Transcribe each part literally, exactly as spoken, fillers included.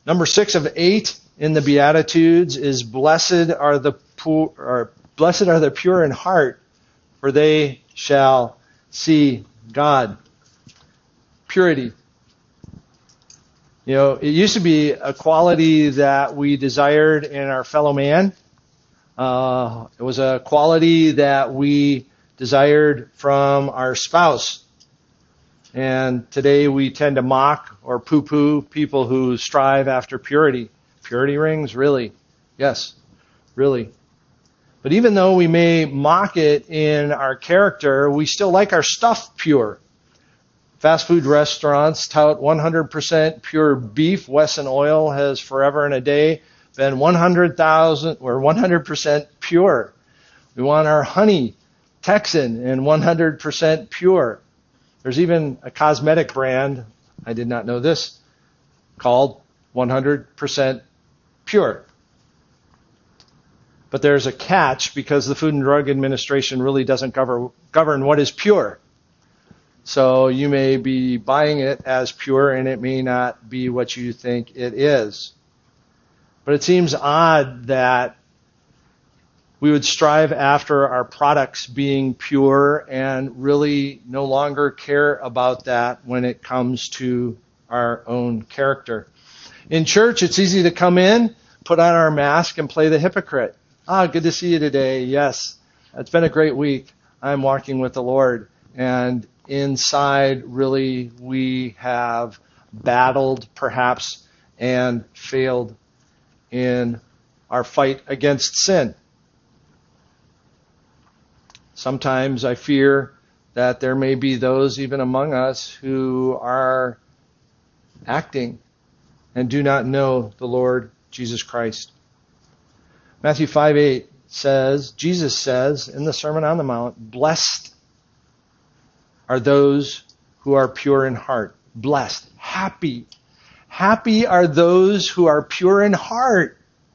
Number six of eight in the Beatitudes is blessed are the poor, or blessed are the pure in heart, for they shall see God. Purity. You know, it used to be a quality that we desired in our fellow man. Uh, it was a quality that we desired from our spouse. And today we tend to mock or poo-poo people who strive after purity. Purity rings? Really? Yes, really. But even though we may mock it in our character, we still like our stuff pure. Fast food restaurants tout one hundred percent pure beef. Wesson Oil has forever and a day been one hundred thousand or one hundred percent pure. We want our honey Texan and one hundred percent pure. There's even a cosmetic brand, I did not know this, called one hundred percent pure. But there's a catch because the Food and Drug Administration really doesn't cover, govern what is pure. So you may be buying it as pure and it may not be what you think it is. But it seems odd that we would strive after our products being pure and really no longer care about that when it comes to our own character. In church, it's easy to come in, put on our mask, and play the hypocrite. Ah, good to see you today. Yes, it's been a great week. I'm walking with the Lord. And inside, really, we have battled, perhaps, and failed in our fight against sin. Sometimes I fear that there may be those even among us who are acting and do not know the Lord Jesus Christ. Matthew five eight says, Jesus says in the Sermon on the Mount, blessed are those who are pure in heart. Blessed. Happy. Happy are those who are pure in heart.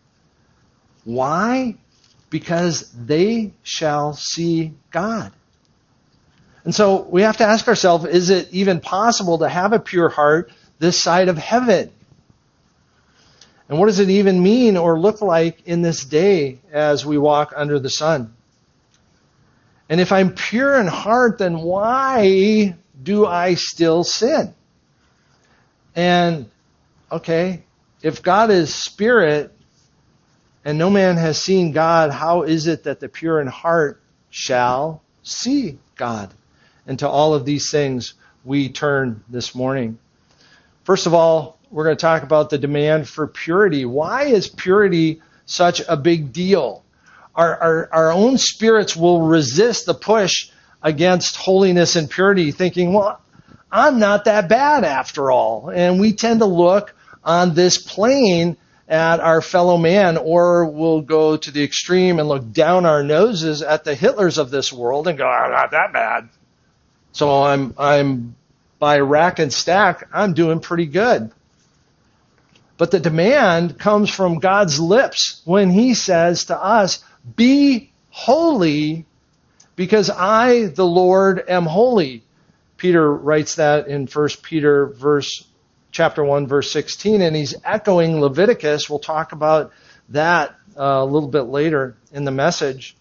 Why? Because they shall see God. And so we have to ask ourselves, is it even possible to have a pure heart this side of heaven? And what does it even mean or look like in this day as we walk under the sun? And if I'm pure in heart, then why do I still sin? And, okay, if God is spirit and no man has seen God, how is it that the pure in heart shall see God? And to all of these things we turn this morning. First of all, we're going to talk about the demand for purity. Why is purity such a big deal? Our, our, our own spirits will resist the push against holiness and purity, thinking, well, I'm not that bad after all. And we tend to look on this plane at our fellow man, or we'll go to the extreme and look down our noses at the Hitlers of this world and go, I'm not that bad. So I'm, I'm by rack and stack, I'm doing pretty good. But the demand comes from God's lips when he says to us, be holy because I, the Lord, am holy. Peter writes that in First Peter verse, chapter one, verse sixteen, and he's echoing Leviticus. We'll talk about that uh, a little bit later in the message.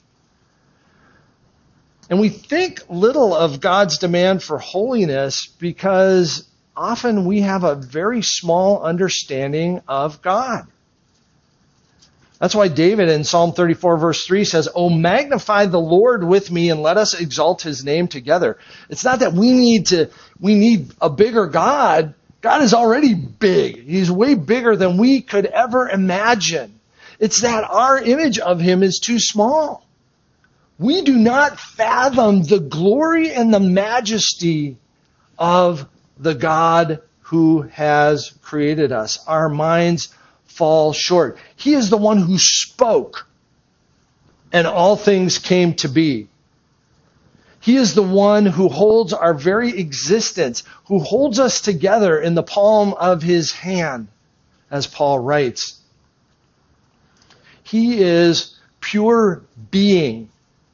And we think little of God's demand for holiness because often we have a very small understanding of God. That's why David in Psalm thirty-four verse three says, "Oh, magnify the Lord with me and let us exalt his name together." It's not that we need to, we need a bigger God. God is already big. He's way bigger than we could ever imagine. It's that our image of him is too small. We do not fathom the glory and the majesty of the God who has created us. Our minds fall short. He is the one who spoke, and all things came to be. He is the one who holds our very existence, who holds us together in the palm of his hand, as Paul writes. He is pure being.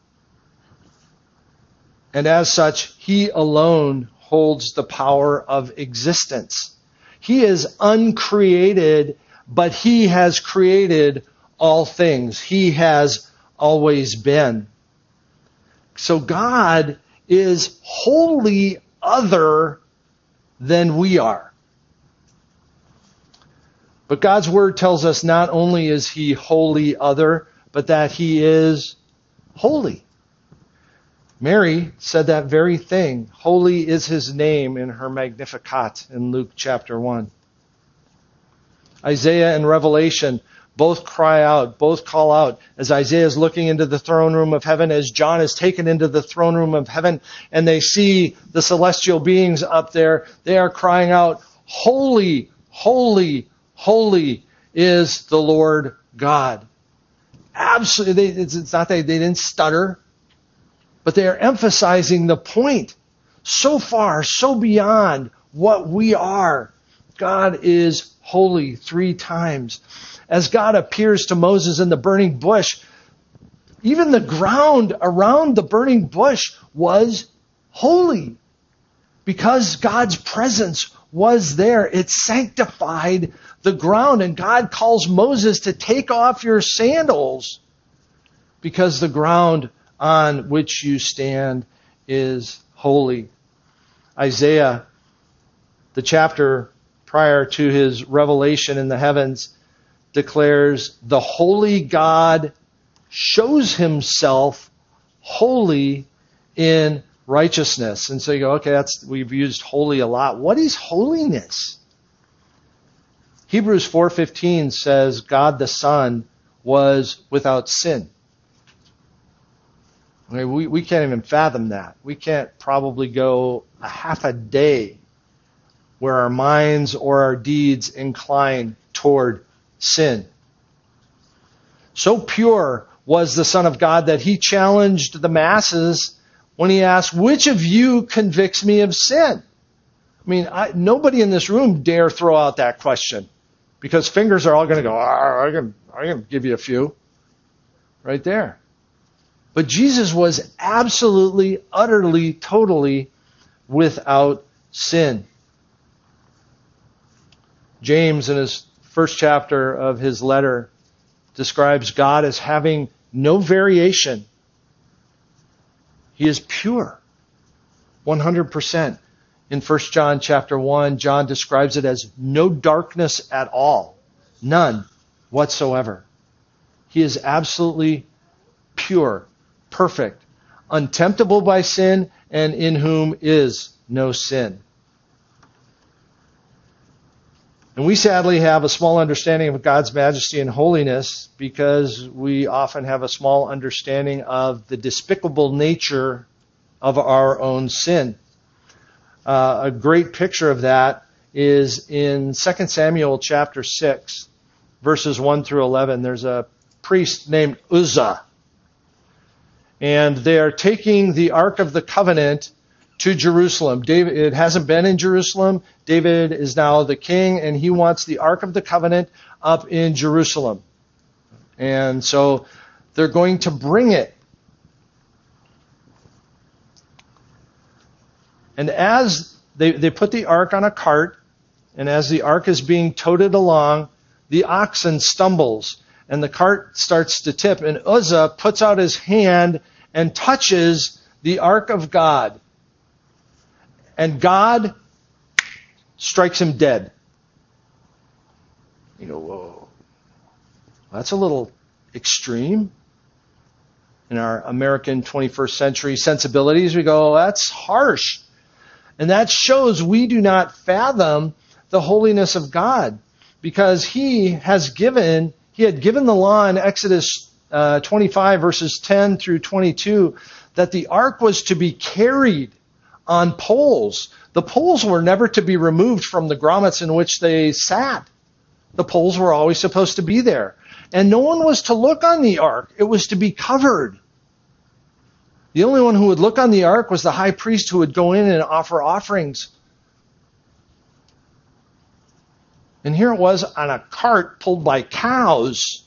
And as such, he alone holds the power of existence. He is uncreated, but he has created all things. He has always been. So God is wholly other than we are. But God's word tells us not only is he wholly other, but that he is holy. Mary said that very thing. Holy is his name in her Magnificat in Luke chapter one. Isaiah and Revelation both cry out, both call out, as Isaiah is looking into the throne room of heaven, as John is taken into the throne room of heaven, and they see the celestial beings up there, they are crying out, holy, holy, holy is the Lord God. Absolutely, it's not that they didn't stutter, but they are emphasizing the point. So far, so beyond what we are. God is holy three times. As God appears to Moses in the burning bush, even the ground around the burning bush was holy. Because God's presence was there, it sanctified the ground. And God calls Moses to take off your sandals because the ground on which you stand is holy. Isaiah, the chapter prior to his revelation in the heavens, declares the holy God shows himself holy in righteousness. And so you go, okay, that's we've used holy a lot. What is holiness? Hebrews four fifteen says God the Son was without sin. I mean, we, we can't even fathom that. We can't probably go a half a day where our minds or our deeds incline toward sin. So pure was the Son of God that he challenged the masses when he asked, which of you convicts me of sin? I mean, I, nobody in this room dare throw out that question because fingers are all going to go, ah, I can, I can give you a few right there. But Jesus was absolutely, utterly, totally without sin. James, in his first chapter of his letter, describes God as having no variation. He is pure, one hundred percent. In First John chapter one, John describes it as no darkness at all, none whatsoever. He is absolutely pure, perfect, untemptable by sin, and in whom is no sin. And we sadly have a small understanding of God's majesty and holiness because we often have a small understanding of the despicable nature of our own sin. Uh, a great picture of that is in Second Samuel chapter six, verses one through eleven. There's a priest named Uzzah. And they are taking the Ark of the Covenant to Jerusalem. David, it hasn't been in Jerusalem. David is now the king, and he wants the Ark of the Covenant up in Jerusalem. And so they're going to bring it. And as they, they put the Ark on a cart, and as the Ark is being toted along, the oxen stumbles, and the cart starts to tip, and Uzzah puts out his hand and touches the Ark of God. And God strikes him dead. You go, whoa, that's a little extreme. In our American twenty-first century sensibilities, we go, that's harsh. And that shows we do not fathom the holiness of God because he has given, he had given the law in Exodus uh, twenty-five verses ten through twenty-two that the ark was to be carried on poles. The poles were never to be removed from the grommets in which they sat. The poles were always supposed to be there. And no one was to look on the ark. It was to be covered. The only one who would look on the ark was the high priest who would go in and offer offerings. And here it was on a cart pulled by cows.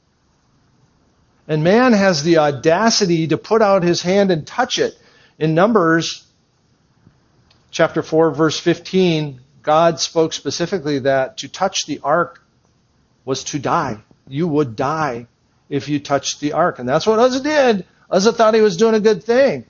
And man has the audacity to put out his hand and touch it. In Numbers chapter four, verse fifteen, God spoke specifically that to touch the ark was to die. You would die if you touched the ark. And that's what Uzzah did. Uzzah thought he was doing a good thing.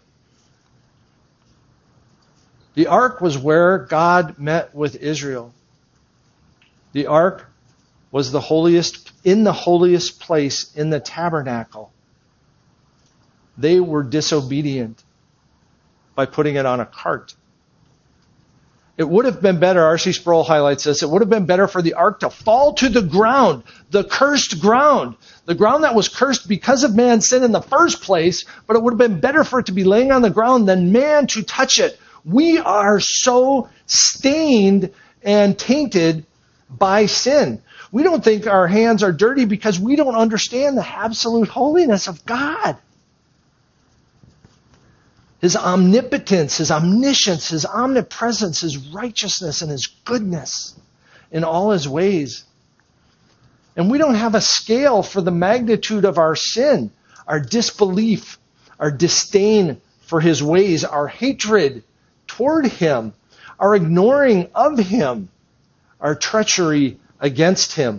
The ark was where God met with Israel. The ark was the holiest, in the holiest place in the tabernacle. They were disobedient by putting it on a cart. It would have been better, R C Sproul highlights this, it would have been better for the ark to fall to the ground, the cursed ground, the ground that was cursed because of man's sin in the first place, but it would have been better for it to be laying on the ground than man to touch it. We are so stained and tainted by sin. We don't think our hands are dirty because we don't understand the absolute holiness of God. His omnipotence, His omniscience, His omnipresence, His righteousness, and His goodness in all His ways. And we don't have a scale for the magnitude of our sin, our disbelief, our disdain for His ways, our hatred toward Him, our ignoring of Him, our treachery against Him.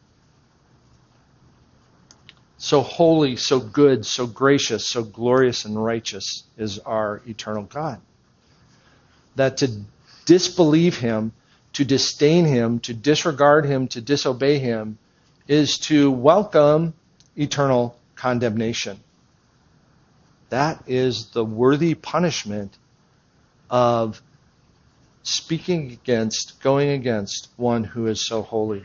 So holy, so good, so gracious, so glorious and righteous is our eternal God. That to disbelieve Him, to disdain Him, to disregard Him, to disobey Him, is to welcome eternal condemnation. That is the worthy punishment of speaking against, going against one who is so holy.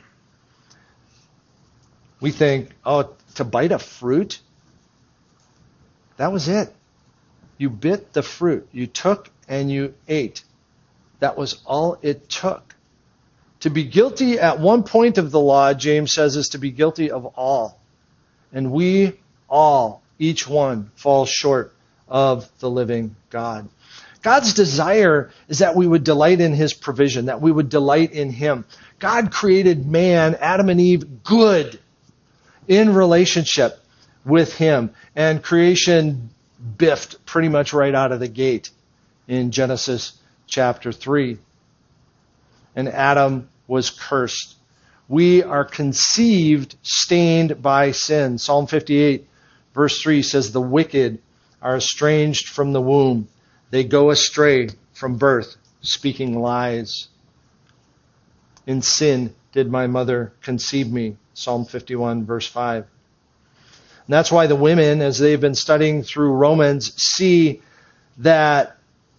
We think, oh, to bite a fruit, that was it. You bit the fruit. You took and you ate. That was all it took. To be guilty at one point of the law, James says, is to be guilty of all. And we all, each one, falls short of the living God. God's desire is that we would delight in His provision, that we would delight in Him. God created man, Adam and Eve, good, in relationship with Him. And creation biffed pretty much right out of the gate in Genesis chapter three. And Adam was cursed. We are conceived stained by sin. Psalm fifty-eight verse three says, the wicked are estranged from the womb. They go astray from birth, speaking lies. In sin did my mother conceive me. Psalm fifty-one, verse five. And that's why the women, as they've been studying through Romans, see that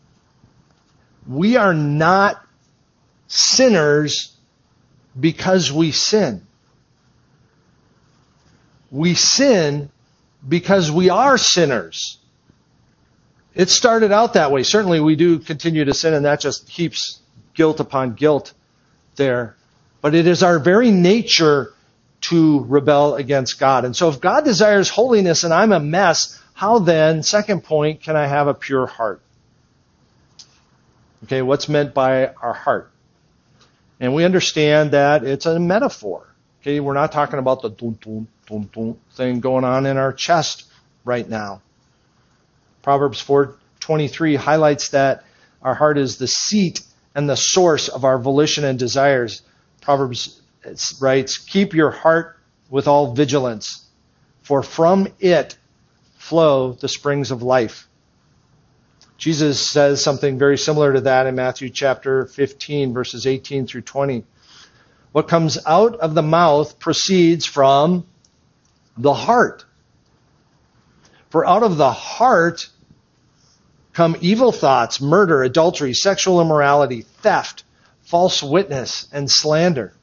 we are not sinners because we sin. We sin because we are sinners. It started out that way. Certainly we do continue to sin, and that just heaps guilt upon guilt there. But it is our very nature to rebel against God. And so if God desires holiness and I'm a mess, how then, second point, can I have a pure heart? Okay, what's meant by our heart? And we understand that it's a metaphor. Okay, we're not talking about the dun, dun, dun, dun thing going on in our chest right now. Proverbs four twenty-three highlights that our heart is the seat and the source of our volition and desires. Proverbs writes, keep your heart with all vigilance, for from it flow the springs of life. Jesus says something very similar to that in Matthew chapter fifteen, verses eighteen through twenty. What comes out of the mouth proceeds from the heart. For out of the heart come evil thoughts, murder, adultery, sexual immorality, theft, false witness, and slander.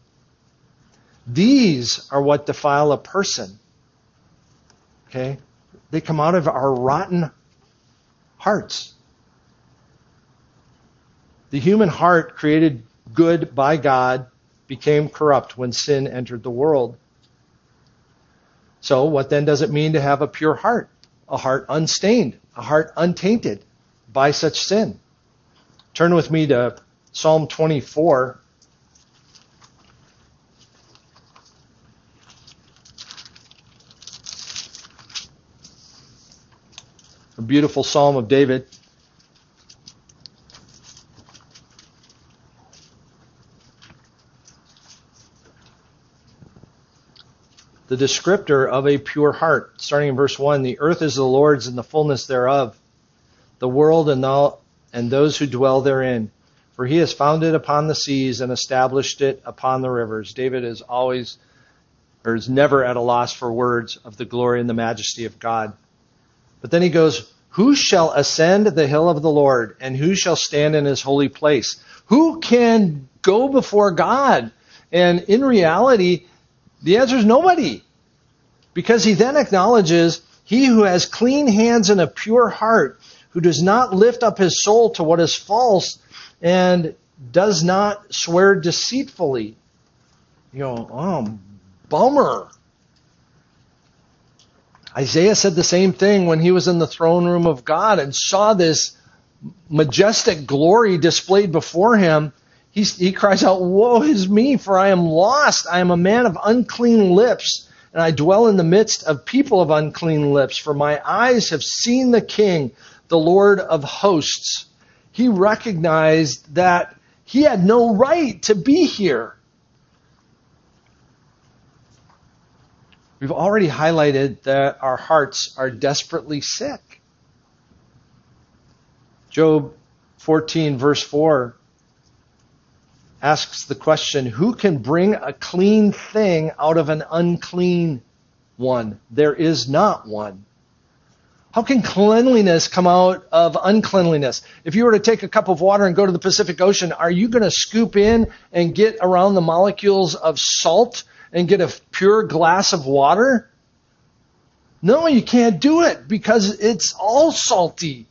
These are what defile a person. Okay? They come out of our rotten hearts. The human heart, created good by God, became corrupt when sin entered the world. So what then does it mean to have a pure heart? A heart unstained, a heart untainted by such sin. Turn with me to Psalm twenty-four. A beautiful Psalm of David. the descriptor of a pure heart. Starting in verse one, the earth is the Lord's and the fullness thereof, the world and, all, and those who dwell therein. For he has founded upon the seas and established it upon the rivers. David is always, or is never at a loss for words of the glory and the majesty of God. But then he goes, who shall ascend the hill of the Lord, and who shall stand in his holy place? Who can go before God? And in reality, the answer is nobody. Because he then acknowledges, he who has clean hands and a pure heart, who does not lift up his soul to what is false, and does not swear deceitfully. You go, oh, bummer. Isaiah said the same thing when he was in the throne room of God and saw this majestic glory displayed before him. He, he cries out, woe is me, for I am lost. I am a man of unclean lips, and I dwell in the midst of people of unclean lips, for my eyes have seen the King, the Lord of hosts. He recognized that he had no right to be here. We've already highlighted that our hearts are desperately sick. Job fourteen, verse four, asks the question, who can bring a clean thing out of an unclean one? There is not one. How can cleanliness come out of uncleanliness? If you were to take a cup of water and go to the Pacific Ocean, are you going to scoop in and get around the molecules of salt and get a pure glass of water? No, you can't do it because it's all salty.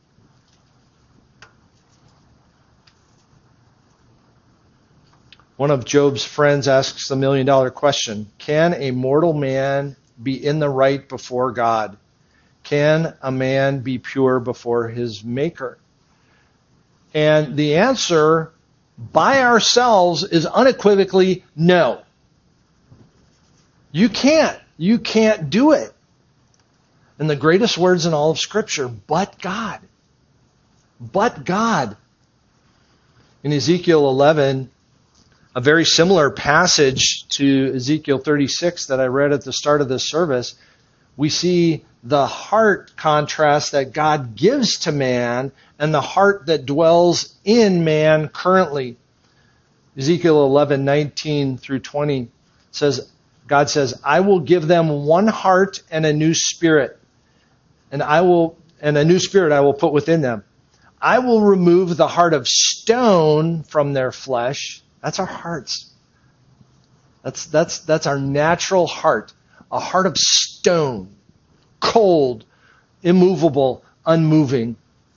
One of Job's friends asks the million dollar question, can a mortal man be in the right before God? Can a man be pure before his Maker? And the answer by ourselves is unequivocally no. You can't. You can't do it. And the greatest words in all of Scripture, but God. But God. In Ezekiel eleven, a very similar passage to Ezekiel thirty-six that I read at the start of this service, we see the heart contrast that God gives to man and the heart that dwells in man currently. Ezekiel eleven, nineteen through twenty says, God says, I will give them one heart and a new spirit, and I will, and a new spirit I will put within them. I will remove the heart of stone from their flesh. That's our hearts. That's, that's, that's our natural heart. A heart of stone. Cold, immovable, unmoving.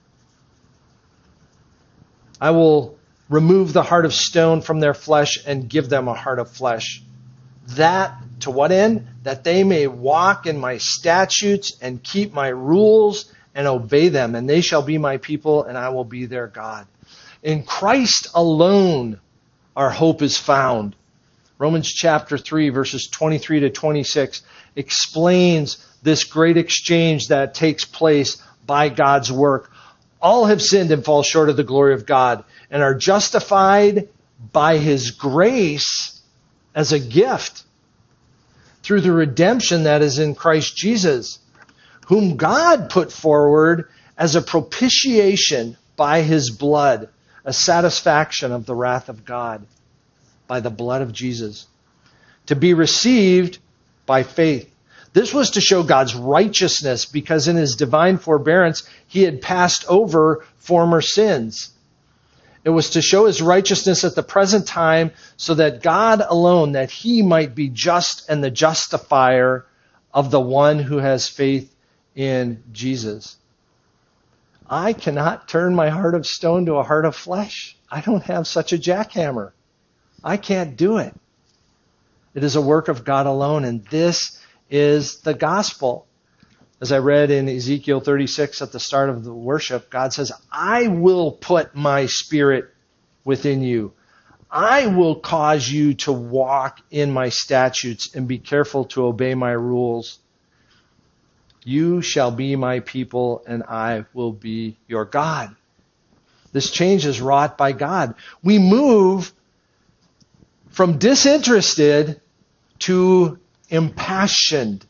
I will remove the heart of stone from their flesh and give them a heart of flesh. That, to what end? That they may walk in my statutes and keep my rules and obey them. And they shall be my people and I will be their God. In Christ alone, our hope is found. Romans chapter three, verses twenty-three to twenty-six explains this great exchange that takes place by God's work. All have sinned and fall short of the glory of God and are justified by His grace as a gift through the redemption that is in Christ Jesus, whom God put forward as a propitiation by His blood, a satisfaction of the wrath of God by the blood of Jesus, to be received by faith. This was to show God's righteousness because in His divine forbearance, He had passed over former sins. It was to show His righteousness at the present time so that God alone, that He might be just and the justifier of the one who has faith in Jesus. I cannot turn my heart of stone to a heart of flesh. I don't have such a jackhammer. I can't do it. It is a work of God alone, and this is the gospel. As I read in Ezekiel thirty-six at the start of the worship, God says, I will put my spirit within you. I will cause you to walk in my statutes and be careful to obey my rules. You shall be my people and I will be your God. This change is wrought by God. We move from disinterested to impassioned.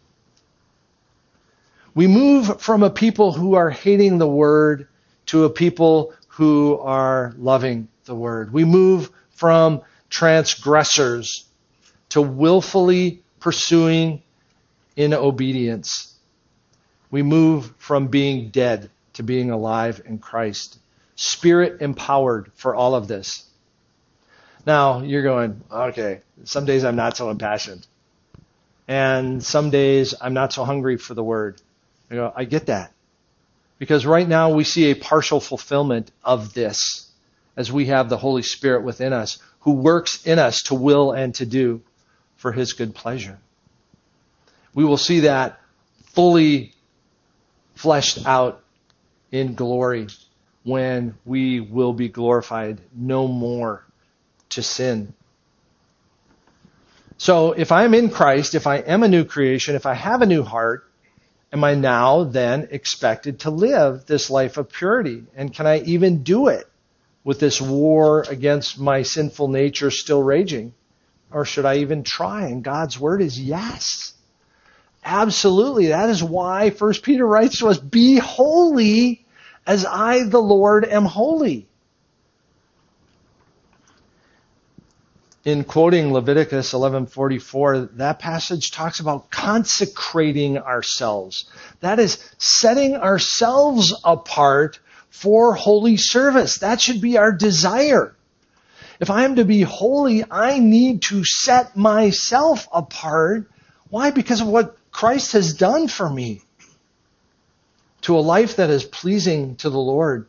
We move from a people who are hating the word to a people who are loving the word. We move from transgressors to willfully pursuing in obedience. We move from being dead to being alive in Christ. Spirit empowered for all of this. Now, you're going, okay, some days I'm not so impassioned. And some days I'm not so hungry for the word. I go, I get that. Because right now we see a partial fulfillment of this as we have the Holy Spirit within us who works in us to will and to do for his good pleasure. We will see that fully fleshed out in glory when we will be glorified no more to sin. So if I'm in Christ, if I am a new creation, if I have a new heart, am I now then expected to live this life of purity? And can I even do it with this war against my sinful nature still raging? Or should I even try? And God's word is yes. Absolutely. That is why First Peter writes to us, be holy as I, the Lord, am holy. In quoting Leviticus eleven forty-four, that passage talks about consecrating ourselves. That is setting ourselves apart for holy service. That should be our desire. If I am to be holy, I need to set myself apart. Why? Because of what Christ has done for me. To a life that is pleasing to the Lord.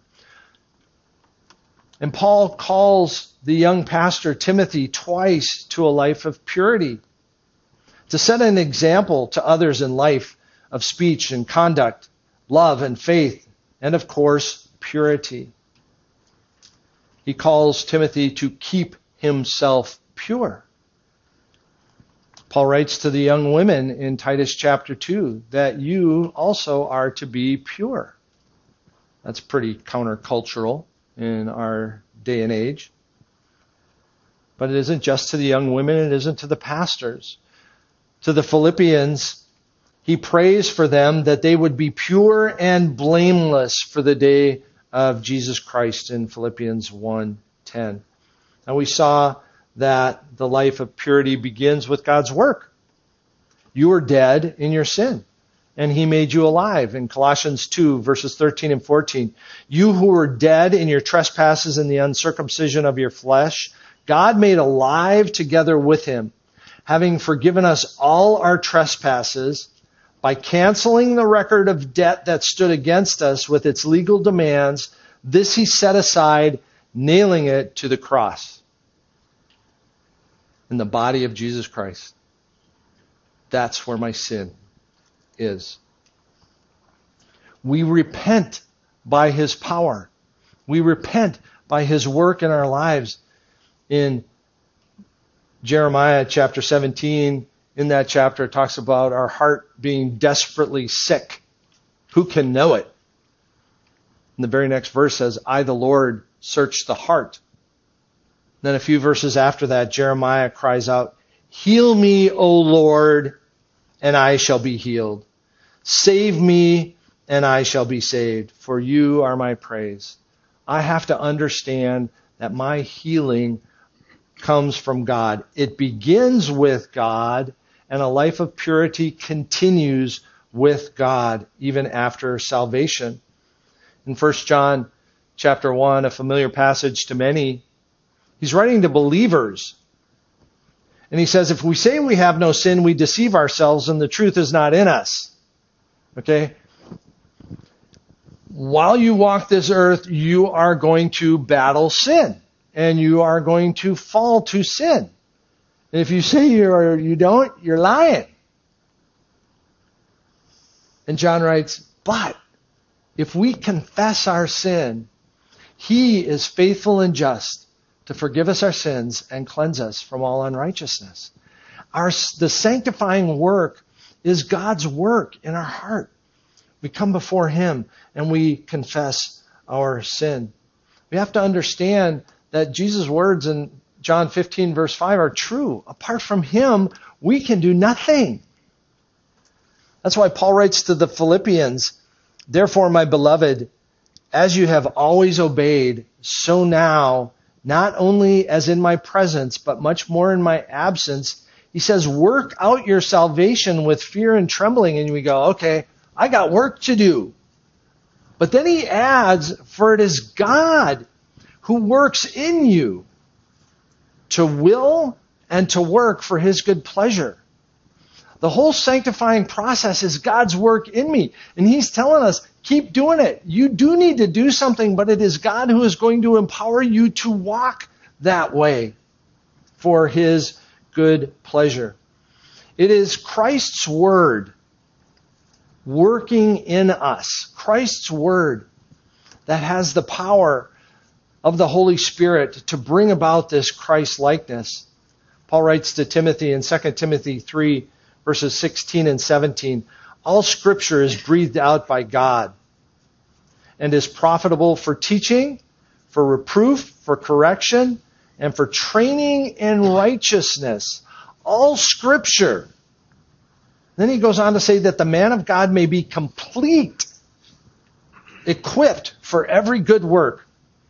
And Paul calls the young pastor Timothy twice to a life of purity, to set an example to others in life of speech and conduct, love and faith, and of course, purity. He calls Timothy to keep himself pure. Paul writes to the young women in Titus chapter two that you also are to be pure. That's pretty countercultural in our day and age. But it isn't just to the young women, it isn't to the pastors. To the Philippians, he prays for them that they would be pure and blameless for the day of Jesus Christ in Philippians one ten. Now we saw that the life of purity begins with God's work. You were dead in your sin, and he made you alive in Colossians two, verses thirteen and fourteen. You who were dead in your trespasses and the uncircumcision of your flesh, God made alive together with him, having forgiven us all our trespasses by canceling the record of debt that stood against us with its legal demands. This he set aside, nailing it to the cross. In the body of Jesus Christ. That's where my sin is. We repent by his power. We repent by his work in our lives. In Jeremiah chapter seventeen, in that chapter, it talks about our heart being desperately sick. Who can know it? And the very next verse says, I, the Lord, search the heart. Then a few verses after that, Jeremiah cries out, heal me, O Lord, and I shall be healed. Save me, and I shall be saved, for you are my praise. I have to understand that my healing comes from God. It begins with God, and a life of purity continues with God, even after salvation. In First John chapter one, a familiar passage to many, he's writing to believers. And he says, if we say we have no sin, we deceive ourselves and the truth is not in us. Okay? While you walk this earth, you are going to battle sin. And you are going to fall to sin. And if you say you are, you don't, you're lying. And John writes, but if we confess our sin, he is faithful and just to forgive us our sins and cleanse us from all unrighteousness. Our, the sanctifying work is God's work in our heart. We come before him and we confess our sin. We have to understand that Jesus' words in John fifteen, verse five are true. Apart from him, we can do nothing. That's why Paul writes to the Philippians, therefore, my beloved, as you have always obeyed, so now, not only as in my presence, but much more in my absence, he says, work out your salvation with fear and trembling. And we go, okay, I got work to do. But then he adds, for it is God who works in you to will and to work for his good pleasure. The whole sanctifying process is God's work in me. And he's telling us, keep doing it. You do need to do something, but it is God who is going to empower you to walk that way for his good pleasure. It is Christ's word working in us. Christ's word that has the power of the Holy Spirit to bring about this Christ-likeness. Paul writes to Timothy in Second Timothy three, verses sixteen and seventeen, all Scripture is breathed out by God and is profitable for teaching, for reproof, for correction, and for training in righteousness. All Scripture. Then he goes on to say that the man of God may be complete, equipped for every good work,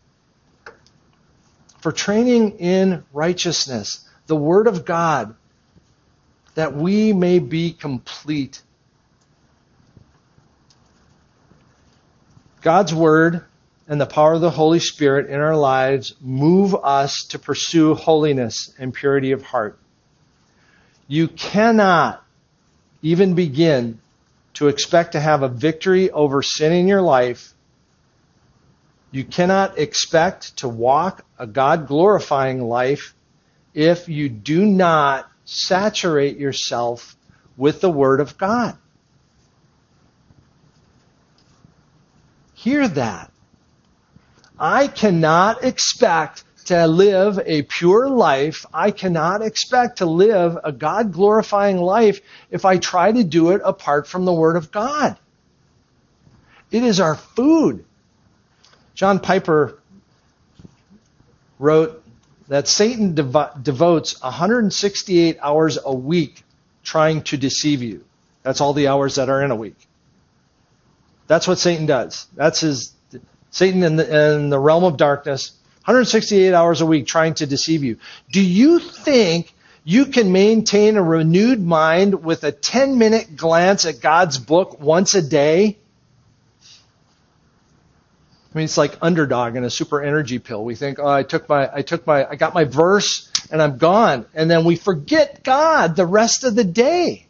for training in righteousness. The Word of God, that we may be complete. God's Word and the power of the Holy Spirit in our lives move us to pursue holiness and purity of heart. You cannot even begin to expect to have a victory over sin in your life. You cannot expect to walk a God-glorifying life if you do not saturate yourself with the Word of God. Hear that. I cannot expect to live a pure life. I cannot expect to live a God-glorifying life if I try to do it apart from the Word of God. It is our food. John Piper wrote that Satan dev- devotes one hundred sixty-eight hours a week trying to deceive you. That's all the hours that are in a week. That's what Satan does. That's his Satan in the, in the realm of darkness, one hundred sixty-eight hours a week trying to deceive you. Do you think you can maintain a renewed mind with a ten-minute glance at God's book once a day? I mean, it's like Underdog and a super energy pill. We think, oh, I took my, I took my, I got my verse and I'm gone. And then we forget God the rest of the day.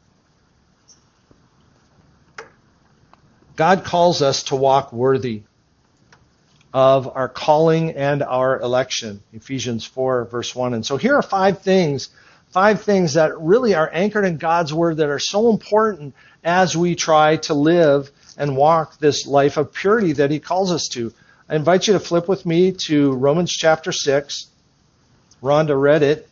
God calls us to walk worthy of our calling and our election. Ephesians four, verse one. And so here are five things, five things that really are anchored in God's Word that are so important as we try to live and walk this life of purity that He calls us to. I invite you to flip with me to Romans chapter six. Rhonda read it.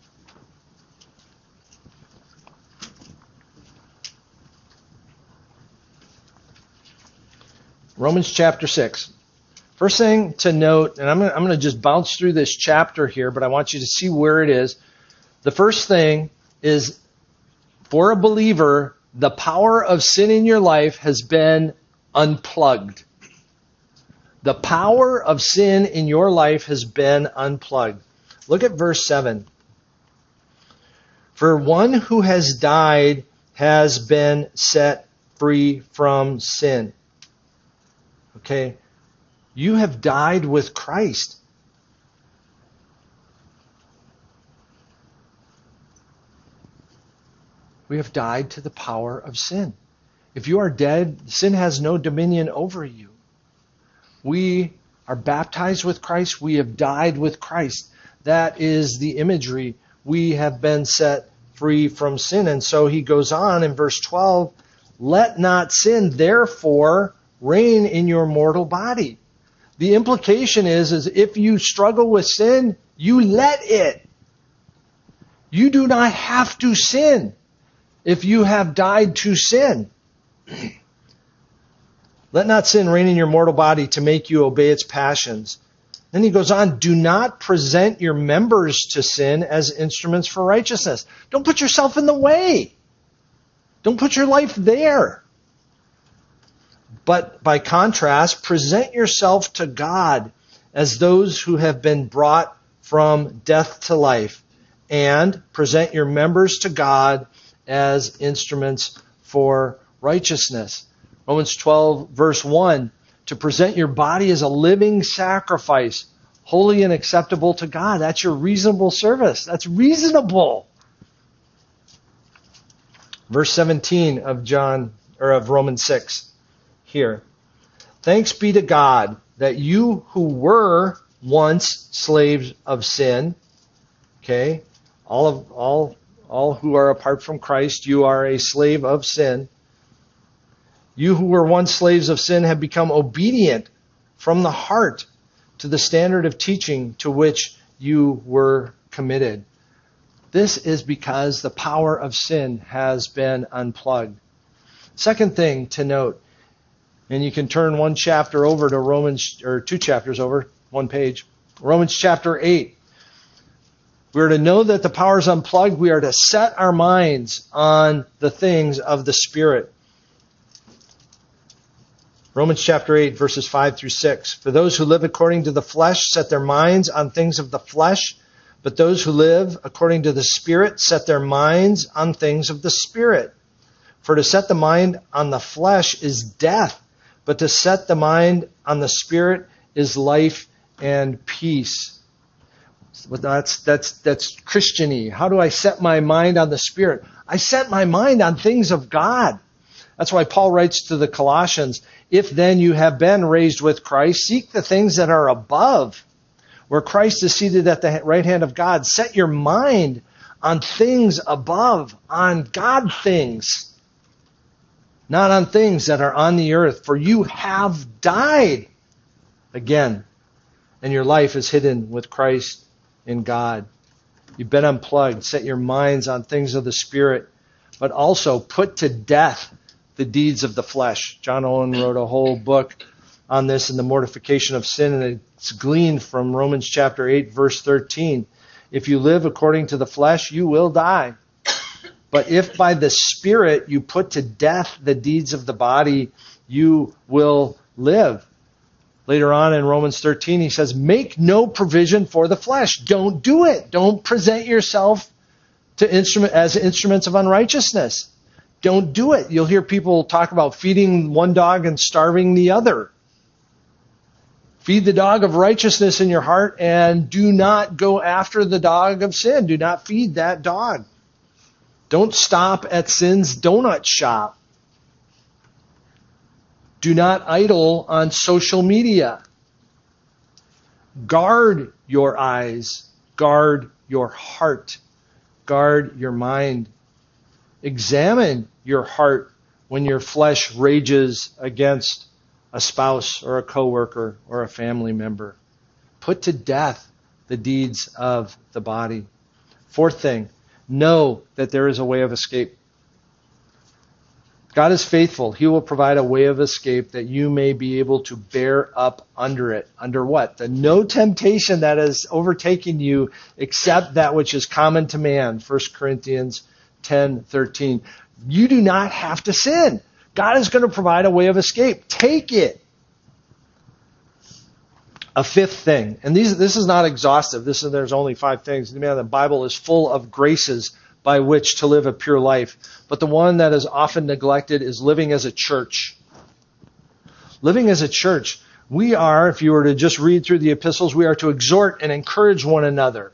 Romans chapter six. First thing to note, and I'm going, to, I'm going to just bounce through this chapter here, but I want you to see where it is. The first thing is, for a believer, the power of sin in your life has been unplugged. The power of sin in your life has been unplugged. Look at verse seven. For one who has died has been set free from sin. Okay? You have died with Christ. We have died to the power of sin. If you are dead, sin has no dominion over you. We are baptized with Christ. We have died with Christ. That is the imagery. We have been set free from sin. And so he goes on in verse twelve, let not sin therefore reign in your mortal body. The implication is, is if you struggle with sin, you let it. You do not have to sin if you have died to sin. Let not sin reign in your mortal body to make you obey its passions. Then he goes on, do not present your members to sin as instruments for righteousness. Don't put yourself in the way. Don't put your life there. But by contrast, present yourself to God as those who have been brought from death to life, and present your members to God as instruments for righteousness. Romans twelve, verse one, to present your body as a living sacrifice, holy and acceptable to God. That's your reasonable service. That's reasonable. Verse seventeen of John or of Romans six here. Thanks be to God that you who were once slaves of sin, okay, all of all all who are apart from Christ, you are a slave of sin. You who were once slaves of sin have become obedient from the heart to the standard of teaching to which you were committed. This is because the power of sin has been unplugged. Second thing to note, and you can turn one chapter over to Romans, or two chapters over, one page. Romans chapter eight. We are to know that the power is unplugged. We are to set our minds on the things of the Spirit. Romans chapter eight, verses five through six. For those who live according to the flesh set their minds on things of the flesh, but those who live according to the Spirit set their minds on things of the Spirit. For to set the mind on the flesh is death, but to set the mind on the Spirit is life and peace. Well, that's that's that's Christian-y. How do I set my mind on the Spirit? I set my mind on things of God. That's why Paul writes to the Colossians, if then you have been raised with Christ, seek the things that are above, where Christ is seated at the right hand of God. Set your mind on things above, on God things, not on things that are on the earth, for you have died again, and your life is hidden with Christ in God. You've been unplugged. Set your minds on things of the Spirit, but also put to death the deeds of the flesh. John Owen wrote a whole book on this in the mortification of sin, and it's gleaned from Romans chapter eight, verse thirteen. If you live according to the flesh, you will die. But if by the Spirit you put to death the deeds of the body, you will live. Later on in Romans thirteen, he says, make no provision for the flesh. Don't do it. Don't present yourself to instrument as instruments of unrighteousness. Don't do it. You'll hear people talk about feeding one dog and starving the other. Feed the dog of righteousness in your heart and do not go after the dog of sin. Do not feed that dog. Don't stop at sin's donut shop. Do not idle on social media. Guard your eyes. Guard your heart. Guard your mind. Examine your heart when your flesh rages against a spouse or a coworker or a family member. Put to death the deeds of the body. Fourth thing, know that there is a way of escape. God is faithful. He will provide a way of escape that you may be able to bear up under it. Under what? The no temptation that has overtaken you except that which is common to man. First Corinthians ten thirteen. You do not have to sin. God is going to provide a way of escape. Take it. A fifth thing, and these this is not exhaustive. This is there's only five things. Man, the Bible is full of graces by which to live a pure life. But the one that is often neglected is living as a church. Living as a church. We are, if you were to just read through the epistles, we are to exhort and encourage one another.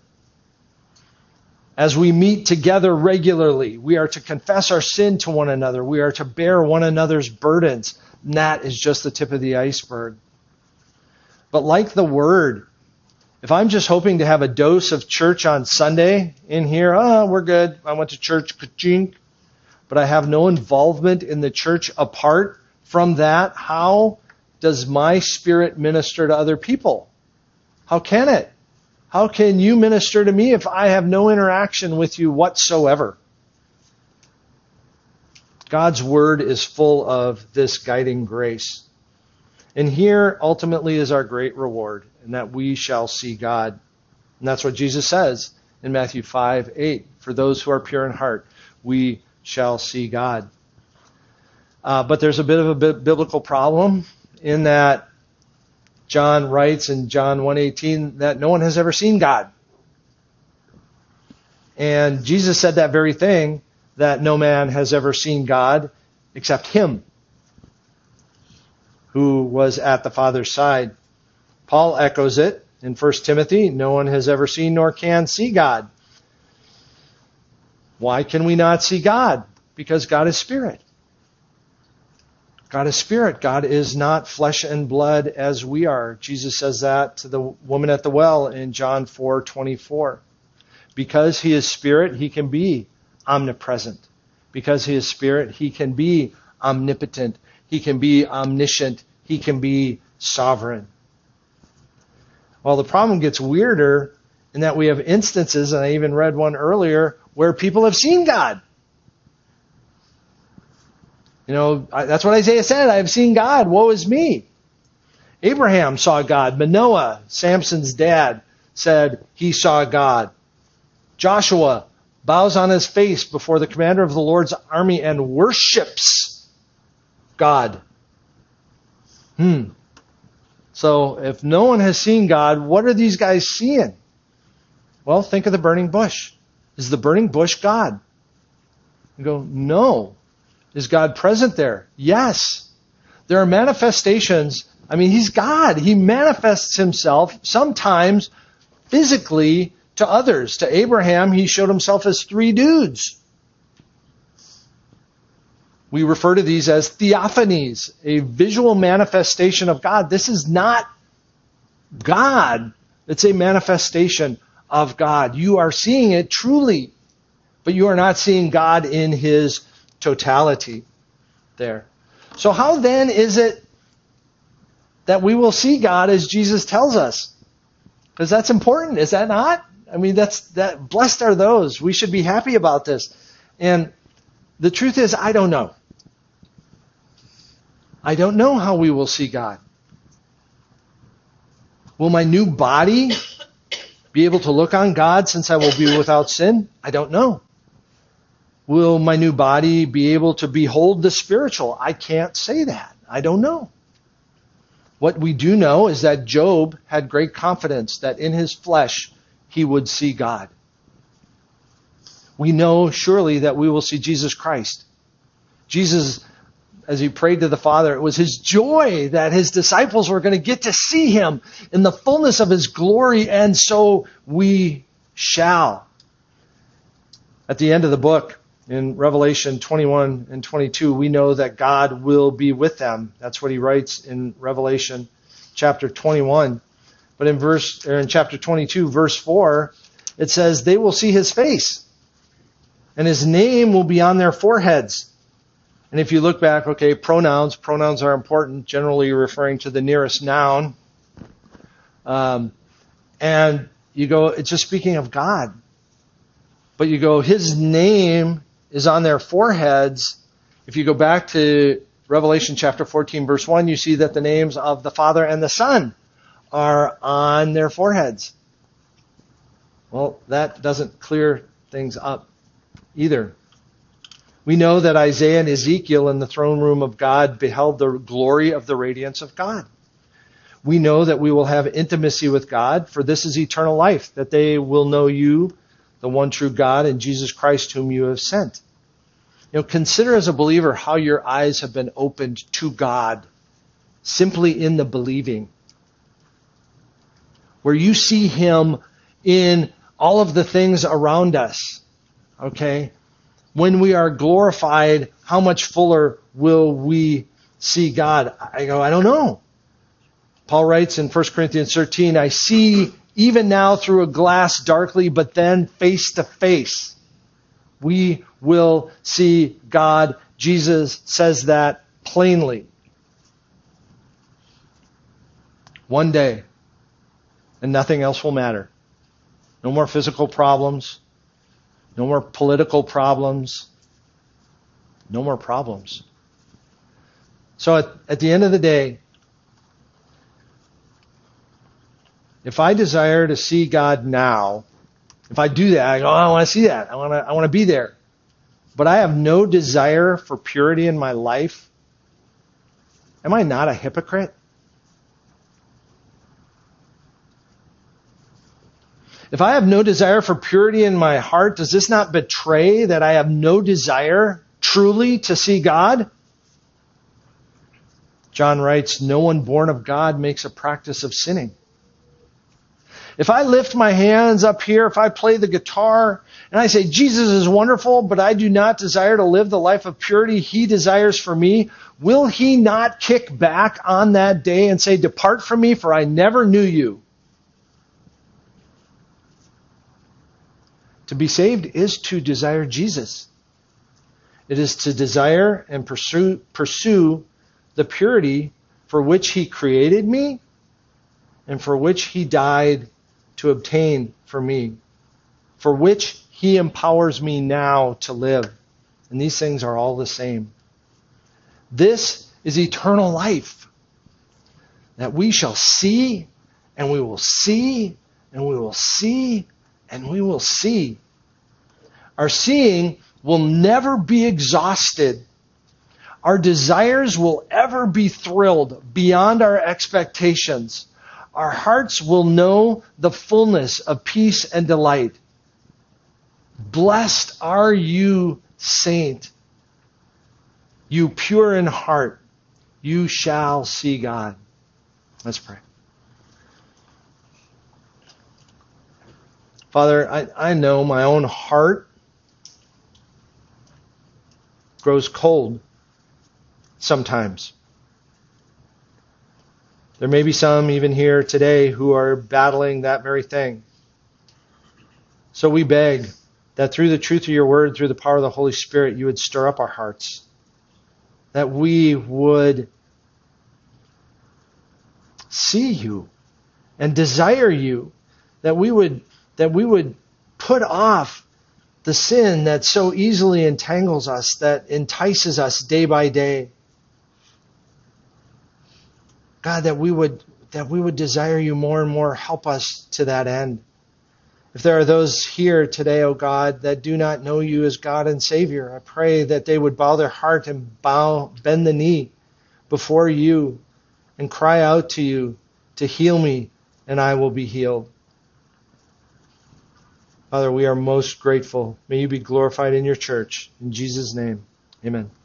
As we meet together regularly, we are to confess our sin to one another. We are to bear one another's burdens. And that is just the tip of the iceberg. But like the Word, if I'm just hoping to have a dose of church on Sunday in here, oh, we're good. I went to church, ka-chink. But I have no involvement in the church apart from that, how does my spirit minister to other people? How can it? How can you minister to me if I have no interaction with you whatsoever? God's Word is full of this guiding grace. And here ultimately is our great reward. and that we shall see God. And that's what Jesus says in Matthew five eight. For those who are pure in heart, we shall see God. Uh, but there's a bit of a bi- biblical problem in that John writes in John one eighteen that no one has ever seen God. And Jesus said that very thing, that no man has ever seen God except him who was at the Father's side. Paul echoes it in First Timothy, no one has ever seen nor can see God. Why can we not see God? Because God is spirit. God is spirit. God is not flesh and blood as we are. Jesus says that to the woman at the well in John four twenty-four. Because he is spirit, he can be omnipresent. Because he is spirit, he can be omnipotent. He can be omniscient. He can be sovereign. Well, the problem gets weirder in that we have instances, and I even read one earlier, where people have seen God. You know, that's what Isaiah said. I have seen God. Woe is me. Abraham saw God. Manoah, Samson's dad, said he saw God. Joshua bows on his face before the commander of the Lord's army and worships God. Hmm. So if no one has seen God, what are these guys seeing? Well, think of the burning bush. Is the burning bush God? You go, no. Is God present there? Yes. There are manifestations. I mean, he's God. He manifests himself sometimes physically to others. To Abraham, he showed himself as three dudes. We refer to these as theophanies, a visual manifestation of God. This is not God. It's a manifestation of God. You are seeing it truly, but you are not seeing God in his totality there. So how then is it that we will see God as Jesus tells us? Because that's important, is that not? I mean, that's that. Blessed are those. We should be happy about this. And the truth is, I don't know. I don't know how we will see God. Will my new body be able to look on God since I will be without sin? I don't know. Will my new body be able to behold the spiritual? I can't say that. I don't know. What we do know is that Job had great confidence that in his flesh he would see God. We know surely that we will see Jesus Christ. Jesus, as he prayed to the Father, it was his joy that his disciples were going to get to see him in the fullness of his glory, and so we shall. At the end of the book, in Revelation twenty-one and twenty-two, we know that God will be with them. That's what he writes in Revelation chapter twenty-one. But in verse, or in chapter twenty-two, verse four, it says, they will see his face, and his name will be on their foreheads. And if you look back, okay, pronouns, pronouns are important, generally referring to the nearest noun. Um, and you go, it's just speaking of God. But you go, his name is on their foreheads. If you go back to Revelation chapter fourteen, verse one, you see that the names of the Father and the Son are on their foreheads. Well, that doesn't clear things up either. We know that Isaiah and Ezekiel in the throne room of God beheld the glory of the radiance of God. We know that we will have intimacy with God, for this is eternal life, that they will know you, the one true God, and Jesus Christ whom you have sent. You know, consider as a believer how your eyes have been opened to God simply in the believing, where you see him in all of the things around us. Okay? When we are glorified, how much fuller will we see God? I go, I don't know. Paul writes in First Corinthians thirteen, I see even now through a glass darkly, but then face to face. We will see God. Jesus says that plainly. One day, and nothing else will matter. No more physical problems. No more political problems. No more problems. So at, at the end of the day, If I desire to see God now, if I do that, I go, oh, I want to see that. I want to, I want to be there. But I have no desire for purity in my life. Am I not a hypocrite? If I have no desire for purity in my heart, does this not betray that I have no desire truly to see God? John writes, no one born of God makes a practice of sinning. If I lift my hands up here, if I play the guitar, and I say, Jesus is wonderful, but I do not desire to live the life of purity He desires for me, will He not kick back on that day and say, depart from me, for I never knew you? To be saved is to desire Jesus. It is to desire and pursue, pursue the purity for which He created me and for which He died to obtain for me, for which He empowers me now to live. And these things are all the same. This is eternal life, that we shall see, and we will see, and we will see, and we will see. Our seeing will never be exhausted. Our desires will ever be thrilled beyond our expectations. Our hearts will know the fullness of peace and delight. Blessed are you, saint, you pure in heart. You shall see God. Let's pray. Father, I, I know my own heart grows cold sometimes. There may be some even here today who are battling that very thing. So we beg that through the truth of your word, through the power of the Holy Spirit, you would stir up our hearts. That we would see you and desire you. That we would, that we would put off the sin that so easily entangles us, that entices us day by day. God, that we would that we would desire you more and more. Help us to that end. If there are those here today, O God, that do not know you as God and Savior, I pray that they would bow their heart and bow, bend the knee before you and cry out to you to heal me, and I will be healed. Father, we are most grateful. May you be glorified in your church. In Jesus' name, amen.